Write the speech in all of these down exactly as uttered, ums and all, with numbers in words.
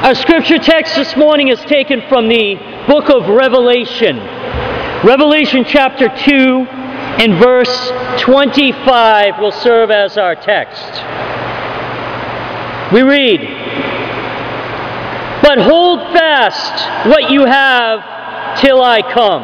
Our scripture text this morning is taken from the book of Revelation. Revelation chapter two and verse twenty-five will serve as our text. We read, "But hold fast what you have till I come."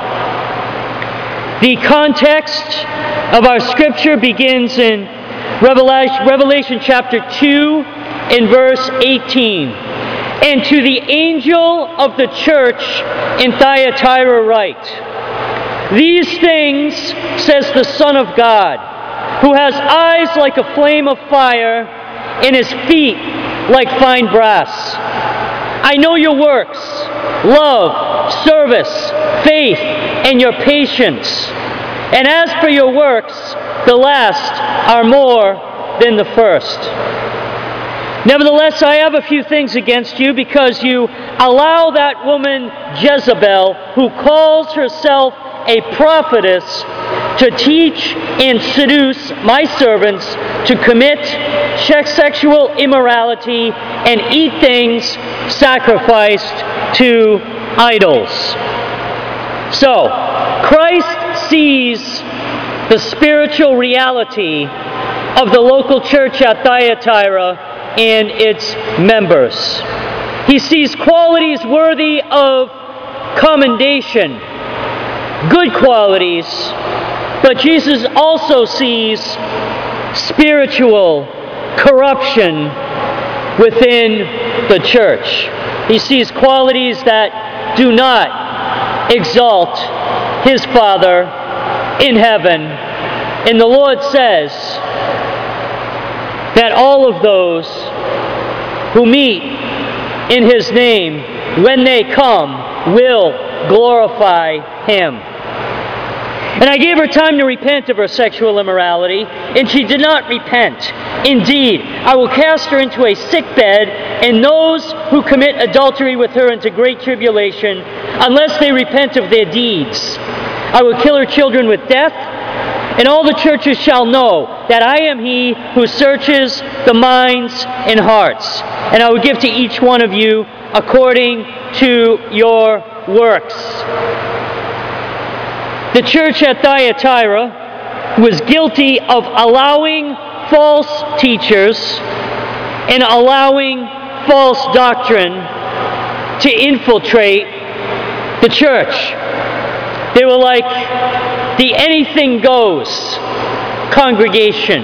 The context of our scripture begins in Revelation, Revelation chapter two in verse eighteen. "And to the angel of the church in Thyatira write, These things says the Son of God, who has eyes like a flame of fire, and his feet like fine brass. I know your works, love, service, faith, and your patience. And as for your works, the last are more than the first. Nevertheless, I have a few things against you, because you allow that woman Jezebel, who calls herself a prophetess, to teach and seduce my servants to commit sexual immorality and eat things sacrificed to idols." So, Christ sees the spiritual reality of the local church at Thyatira and its members. He sees qualities worthy of commendation, good qualities, but Jesus also sees spiritual corruption within the church. He sees qualities that do not exalt his Father in heaven. And the Lord says that all of those who meet in his name, when they come, will glorify him. And I gave her time to repent of her sexual immorality, and she did not repent. Indeed, I will cast her into a sick bed, and those who commit adultery with her into great tribulation, unless they repent of their deeds. I will kill her children with death, and all the churches shall know that I am he who searches the minds and hearts. And I will give to each one of you according to your works. The church at Thyatira was guilty of allowing false teachers and allowing false doctrine to infiltrate the church. They were like the anything goes congregation.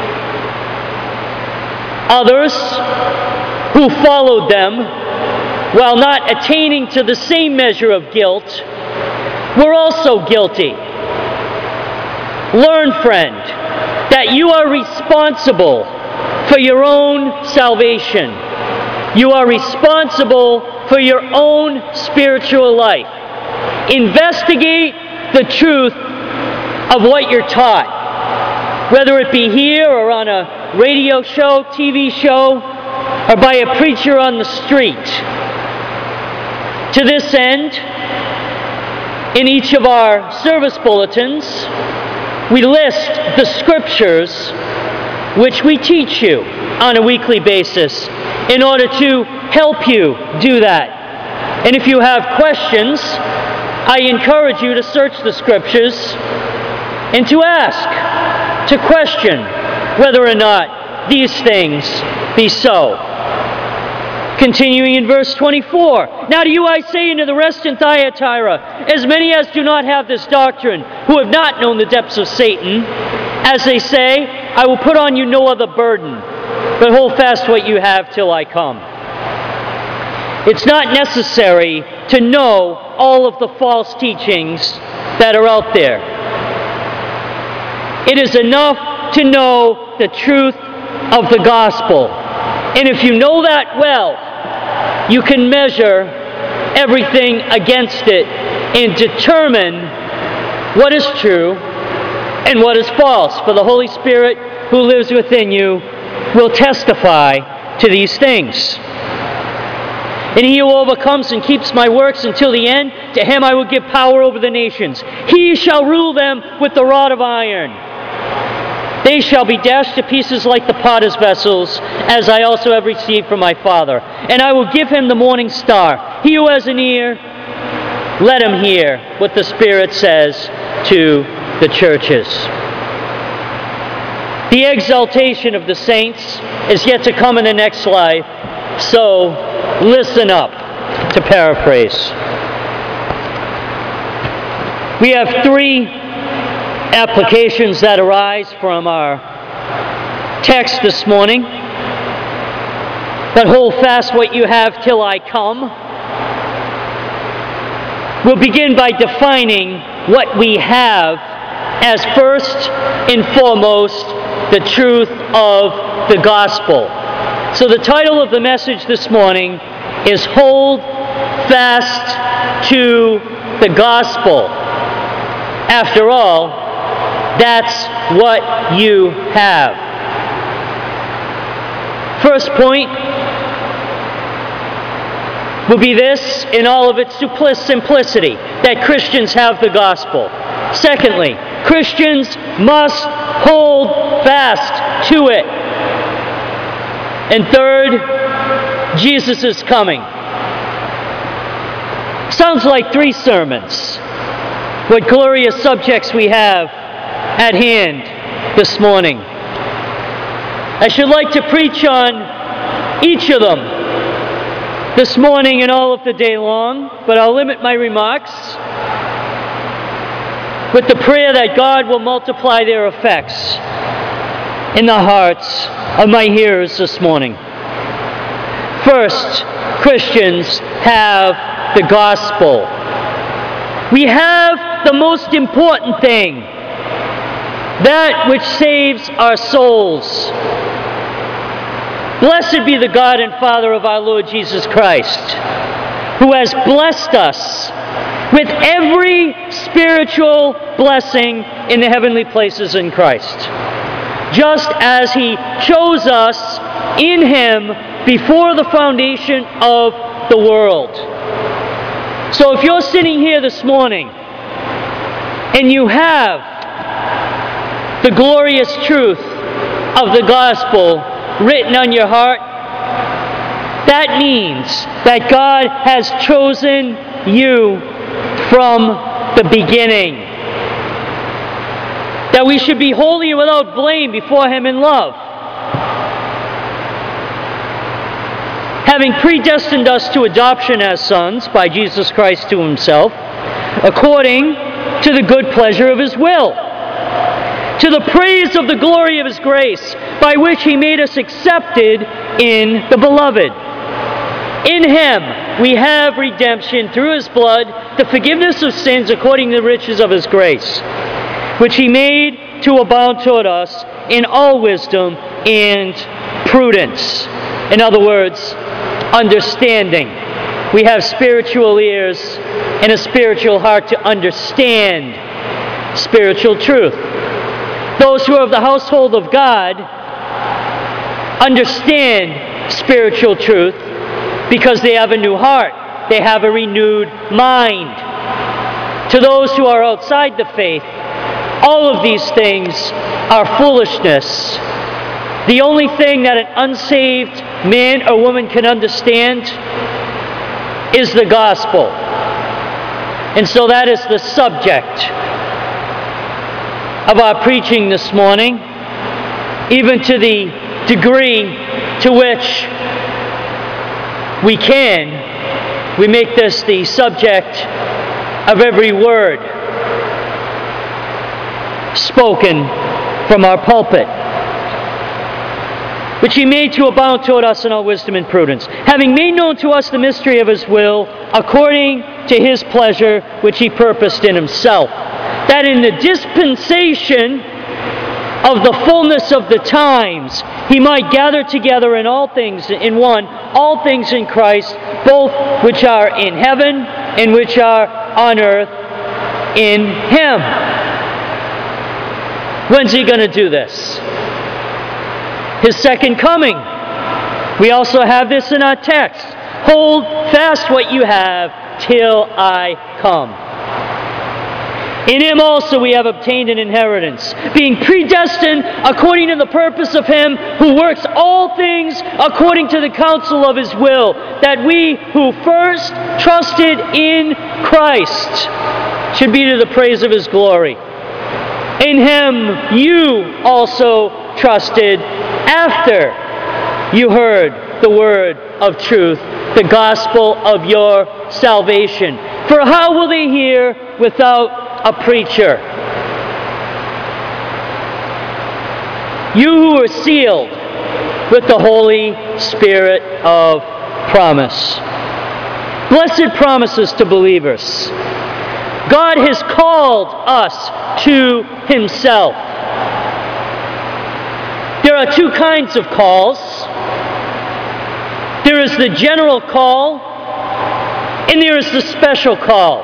Others who followed them, while not attaining to the same measure of guilt, were also guilty. Learn, friend, that you are responsible for your own salvation. You are responsible for your own spiritual life. Investigate the truth of what you're taught, whether it be here or on a radio show, T V show, or by a preacher on the street. To this end, in each of our service bulletins, we list the scriptures which we teach you on a weekly basis in order to help you do that. And if you have questions, I encourage you to search the scriptures and to ask, to question whether or not these things be so. Continuing in verse twenty-four, "Now to you I say, and to the rest in Thyatira, as many as do not have this doctrine, who have not known the depths of Satan, as they say, I will put on you no other burden, but hold fast what you have till I come." It's not necessary to know all of the false teachings that are out there. It is enough to know the truth of the gospel. And if you know that well, you can measure everything against it and determine what is true and what is false. For the Holy Spirit who lives within you will testify to these things. "And he who overcomes and keeps my works until the end, to him I will give power over the nations. He shall rule them with the rod of iron. they shall be dashed to pieces like the potter's vessels, as I also have received from my Father. And I will give him the morning star. He who has an ear, let him hear what the Spirit says to the churches. The exaltation of the saints is yet to come in the next slide, so listen up, to paraphrase. We have three applications that arise from our text this morning. But hold fast what you have till I come. We'll begin by defining what we have as first and foremost the truth of the gospel. So the title of the message this morning is Hold Fast to the Gospel. After all, that's what you have. First point will be this in all of its simplicity, that Christians have the gospel. Secondly, Christians must hold fast to it. And third, Jesus is coming. Sounds like three sermons. What glorious subjects we have at hand this morning. I should like to preach on each of them this morning and all of the day long, but I'll limit my remarks with the prayer that God will multiply their effects in the hearts of my hearers this morning. First, Christians have the gospel. We have the most important thing, that which saves our souls. Blessed be the God and Father of our Lord Jesus Christ, who has blessed us with every spiritual blessing in the heavenly places in Christ, just as He chose us in Him before the foundation of the world. So if you're sitting here this morning and you have the glorious truth of the gospel written on your heart, that means that God has chosen you from the beginning. That we should be holy and without blame before Him in love, having predestined us to adoption as sons by Jesus Christ to Himself, according to the good pleasure of His will, to the praise of the glory of His grace, by which He made us accepted in the Beloved. In Him we have redemption through His blood, the forgiveness of sins according to the riches of His grace, which He made to abound toward us in all wisdom and prudence. In other words, understanding. We have spiritual ears and a spiritual heart to understand spiritual truth. Those who are of the household of God understand spiritual truth because they have a new heart. They have a renewed mind. To those who are outside the faith, all of these things are foolishness. The only thing that an unsaved man or woman can understand is the gospel. And so that is the subject of our preaching this morning, even to the degree to which we can, we make this the subject of every word spoken from our pulpit, which He made to abound toward us in all wisdom and prudence, having made known to us the mystery of His will, according to His pleasure, which He purposed in Himself, that in the dispensation of the fullness of the times He might gather together in all things in one, all things in Christ, both which are in heaven and which are on earth in Him. When's He going to do this? His second coming. We also have this in our text. Hold fast what you have till I come. In him also we have obtained an inheritance, being predestined according to the purpose of him who works all things according to the counsel of his will, that we who first trusted in Christ should be to the praise of his glory. In him you also trusted after you heard the word of truth, the gospel of your salvation. For how will they hear without a preacher? You who are sealed with the Holy Spirit of promise. Blessed promises to believers. God has called us to himself. There are two kinds of calls. There is the general call, and there is the special call.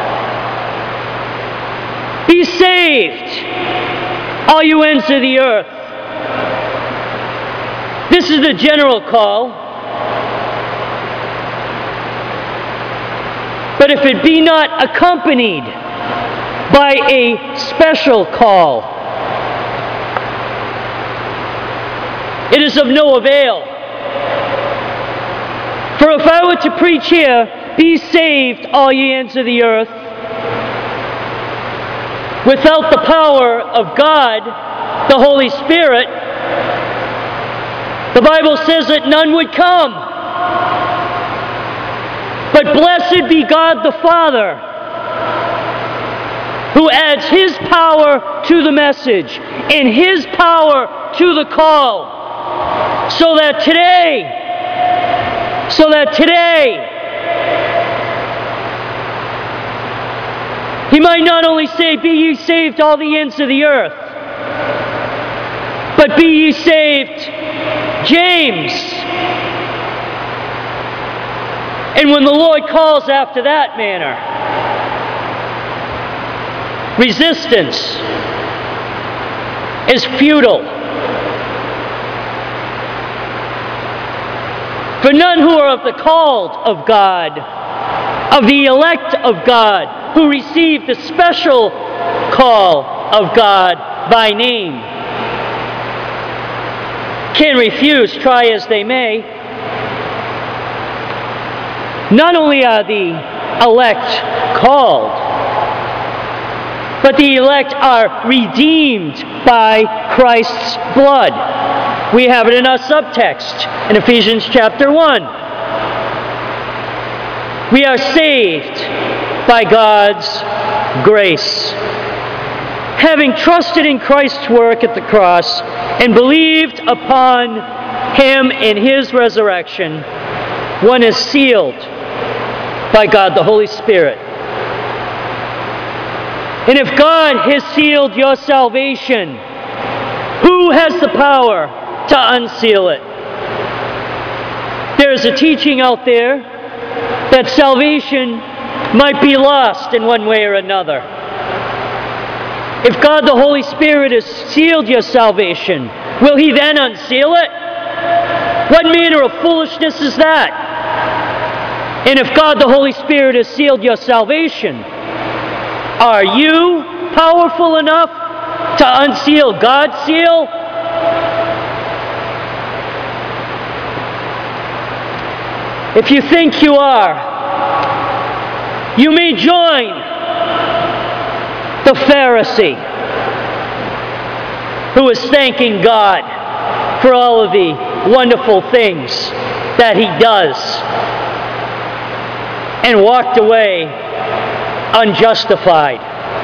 Be saved, all you ends of the earth. This is the general call. But if it be not accompanied by a special call, it is of no avail. For if I were to preach here, be saved, all ye ends of the earth, without the power of God, the Holy Spirit, the Bible says that none would come. But blessed be God the Father, who adds his power to the message and his power to the call, so that today, so that today, he might not only say, be ye saved all the ends of the earth, but be ye saved, James. And when the Lord calls after that manner, resistance is futile. For none who are of the called of God, of the elect of God, who receive the special call of God by name, can refuse, try as they may. Not only are the elect called, but the elect are redeemed by Christ's blood. We have it in our subtext in Ephesians chapter one. We are saved by God's grace. Having trusted in Christ's work at the cross and believed upon him and his resurrection, one is sealed by God the Holy Spirit. And if God has sealed your salvation, who has the power to unseal it? There is a teaching out there that salvation might be lost in one way or another. If God the Holy Spirit has sealed your salvation, will he then unseal it? What manner of foolishness is that? And if God the Holy Spirit has sealed your salvation, are you powerful enough to unseal God's seal? If you think you are, you may join the Pharisee who is thanking God for all of the wonderful things that he does, and walked away unjustified.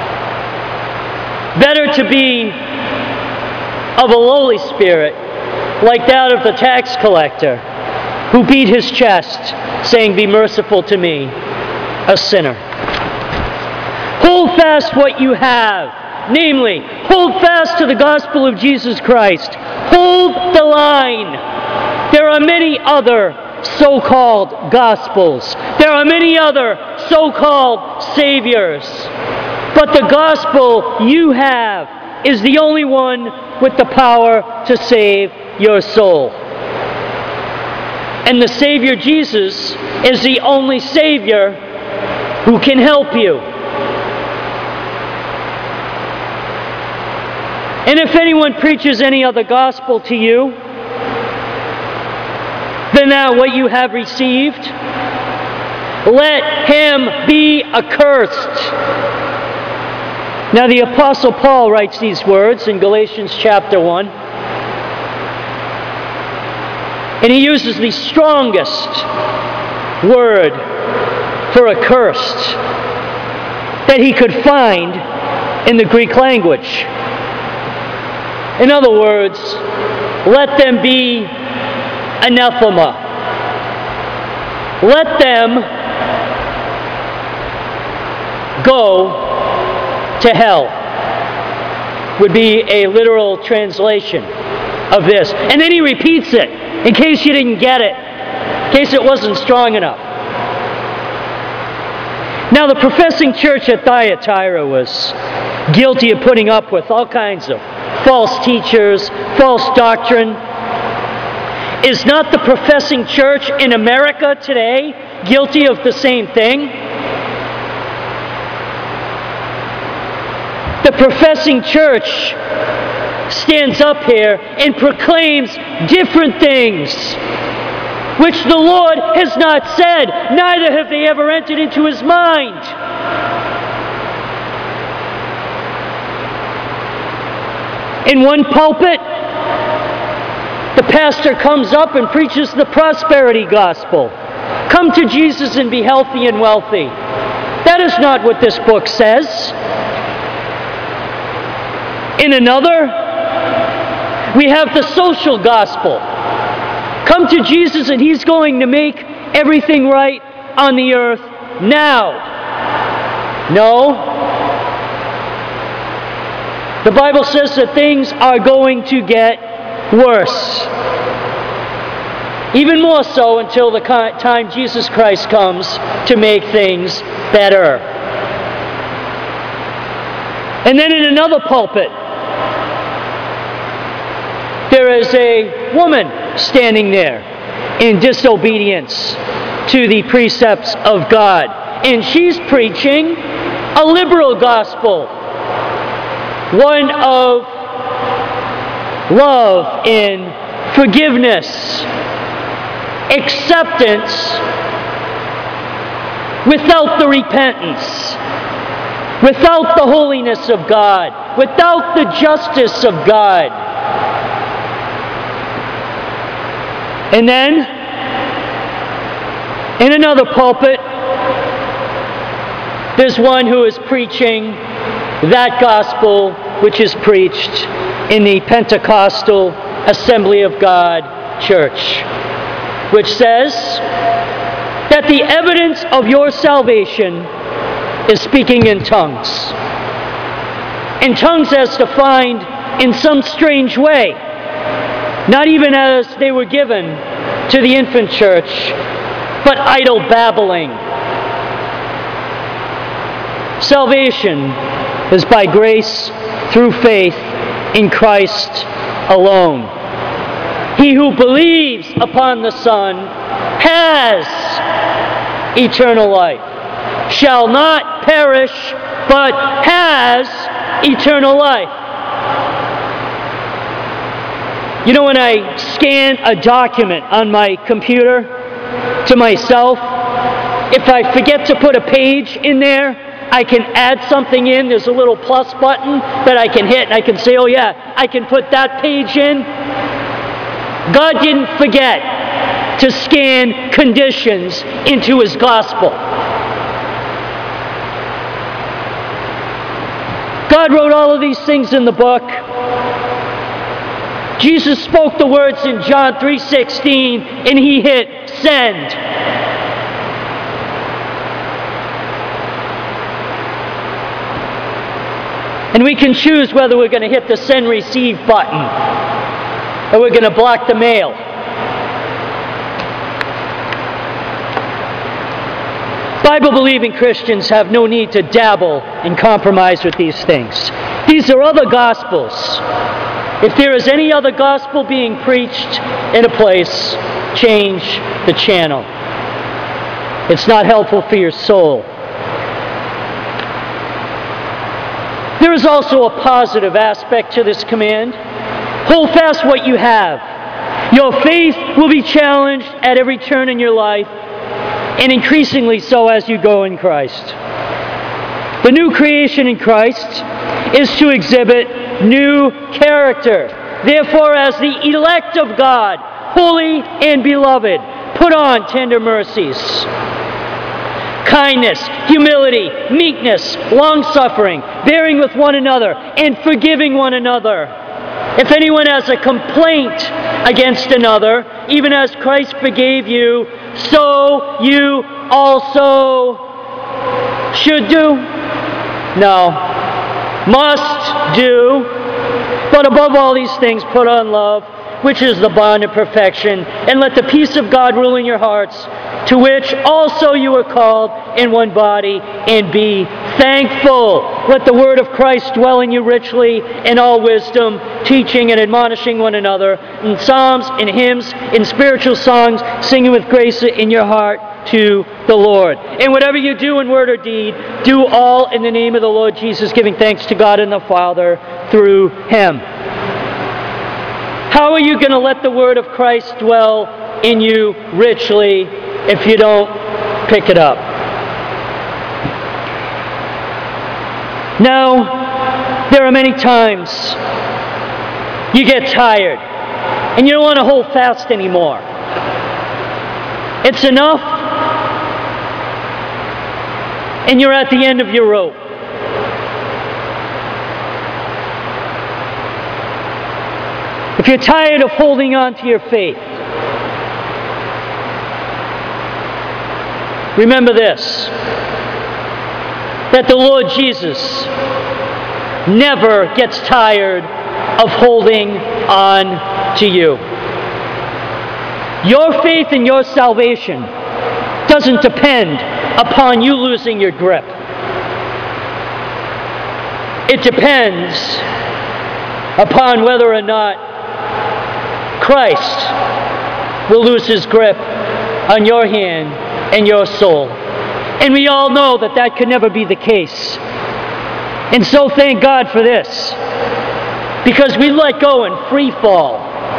Better to be of a lowly spirit, like that of the tax collector, who beat his chest, saying, "Be merciful to me, a sinner." Hold fast what you have, namely, hold fast to the gospel of Jesus Christ. Hold the line. There are many other so-called gospels. There are many other so-called saviors. But the gospel you have is the only one with the power to save your soul. And the Savior Jesus is the only Savior who can help you. And if anyone preaches any other gospel to you than that what you have received, let him be accursed. Now the Apostle Paul writes these words in Galatians chapter one. And he uses the strongest word for accursed that he could find in the Greek language. In other words, let them be anathema. Let them go to hell, would be a literal translation of this. And then he repeats it, in case you didn't get it, in case it wasn't strong enough. Now the professing church at Thyatira was guilty of putting up with all kinds of false teachers, false doctrine. Is not the professing church in America today guilty of the same thing? The professing church stands up here and proclaims different things which the Lord has not said, neither have they ever entered into his mind. In one pulpit, the pastor comes up and preaches the prosperity gospel. Come to Jesus and be healthy and wealthy. That is not what this book says. In another, we have the social gospel. Come to Jesus and he's going to make everything right on the earth now. No. The Bible says that things are going to get worse. Even more so until the time Jesus Christ comes to make things better. And then in another pulpit, there is a woman standing there in disobedience to the precepts of God. And she's preaching a liberal gospel, one of love and forgiveness, acceptance without the repentance, without the holiness of God, without the justice of God. And then, in another pulpit, there's one who is preaching that gospel which is preached in the Pentecostal Assembly of God Church, which says that the evidence of your salvation is speaking in tongues. In tongues as defined in some strange way, not even as they were given to the infant church, but idle babbling. Salvation is by grace through faith in Christ alone. He who believes upon the Son has eternal life, shall not perish, but has eternal life. You know, when I scan a document on my computer to myself, if I forget to put a page in there, I can add something in. There's a little plus button that I can hit, and I can say, oh yeah, I can put that page in. God didn't forget to scan conditions into his gospel. God wrote all of these things in the book. Jesus spoke the words in John three sixteen, and he hit send. And we can choose whether we're going to hit the send receive button or we're going to block the mail. Bible-believing Christians have no need to dabble and compromise with these things. These are other gospels. If there is any other gospel being preached in a place, change the channel. It's not helpful for your soul. There There is also a positive aspect to this command. Hold fast what you have. Your faith will be challenged at every turn in your life, and increasingly so as you go in Christ. The new creation in Christ is to exhibit new character. Therefore, as the elect of God, holy and beloved, put on tender mercies, kindness, humility, meekness, long-suffering, bearing with one another, and forgiving one another. If anyone has a complaint against another, even as Christ forgave you, so you also should do. No, must do. But above all these things, put on love, which is the bond of perfection, and let the peace of God rule in your hearts, to which also you are called in one body, and be thankful. Let the word of Christ dwell in you richly in all wisdom, teaching and admonishing one another in psalms, in hymns, in spiritual songs, singing with grace in your heart to the Lord. And whatever you do in word or deed, do all in the name of the Lord Jesus, giving thanks to God and the Father through Him. How are you going to let the word of Christ dwell in you richly if you don't pick it up? Now, there are many times you get tired and you don't want to hold fast anymore. It's enough, and you're at the end of your rope. If you're tired of holding on to your faith, remember this, that the Lord Jesus never gets tired of holding on to you. Your faith in your salvation doesn't depend upon you losing your grip. It depends upon whether or not Christ will lose His grip on your hand and your soul. And we all know that that could never be the case. And so thank God for this, because we let go in free fall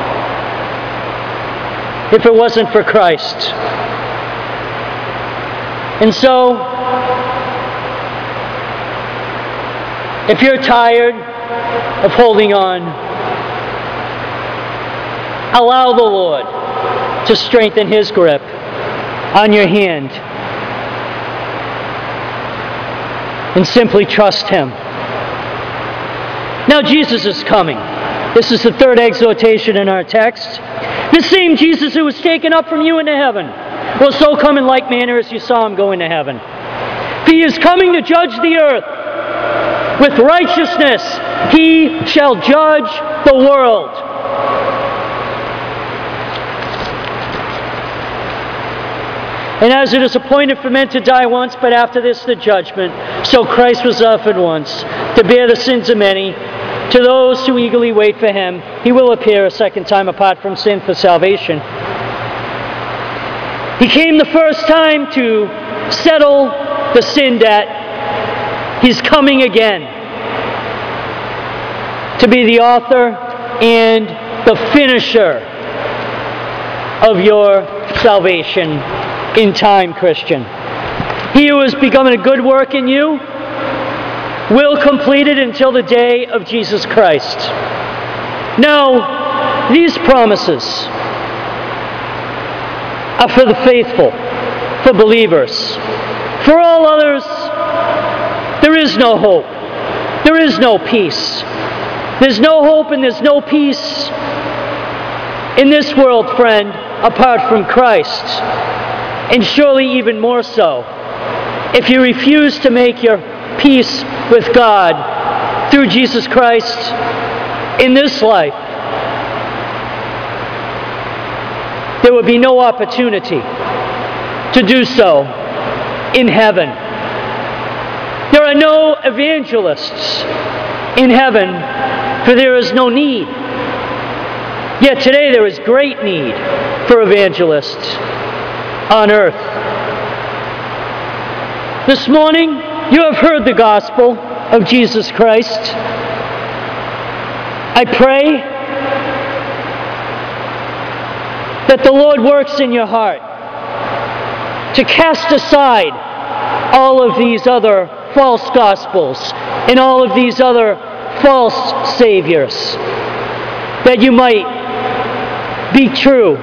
if it wasn't for Christ. And so, if you're tired of holding on, allow the Lord to strengthen His grip on your hand and simply trust Him. Now Jesus is coming. This is the third exhortation in our text. The same Jesus who was taken up from you into heaven will so come in like manner as you saw Him go into heaven. For He is coming to judge the earth. With righteousness He shall judge the world. And as it is appointed for men to die once, but after this the judgment, so Christ was offered once to bear the sins of many. To those who eagerly wait for Him, He will appear a second time apart from sin for salvation. He came the first time to settle the sin debt. He's coming again to be the author and the finisher of your salvation in time, Christian. He who has begun a good work in you will complete it until the day of Jesus Christ. Now, these promises are for the faithful, for believers. For all others, there is no hope. There is no peace. There's no hope and there's no peace in this world, friend, apart from Christ. And surely even more so if you refuse to make your peace with God through Jesus Christ in this life. There will be no opportunity to do so in heaven. There are no evangelists in heaven, for there is no need. Yet today there is great need for evangelists on earth. This morning, you have heard the gospel. of Jesus Christ, I pray that the Lord works in your heart to cast aside all of these other false gospels and all of these other false saviors, that you might be true,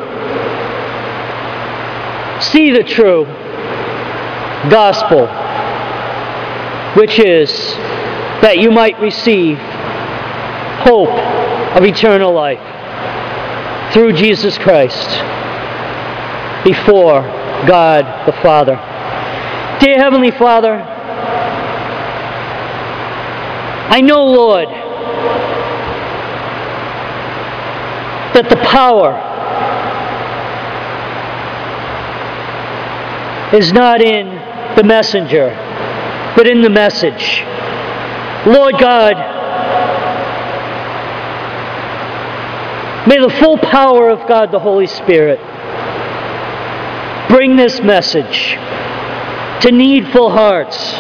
see the true gospel, which is that you might receive hope of eternal life through Jesus Christ before God the Father. Dear Heavenly Father, I know, Lord, that the power is not in the messenger, but in the message. Lord God, may the full power of God the Holy Spirit bring this message to needful hearts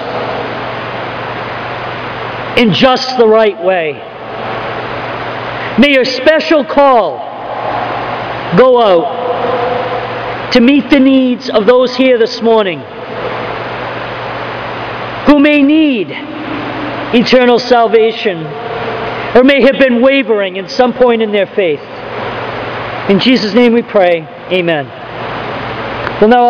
in just the right way. May your special call go out to meet the needs of those here this morning who may need eternal salvation or may have been wavering at some point in their faith. In Jesus' name we pray, amen. Well, now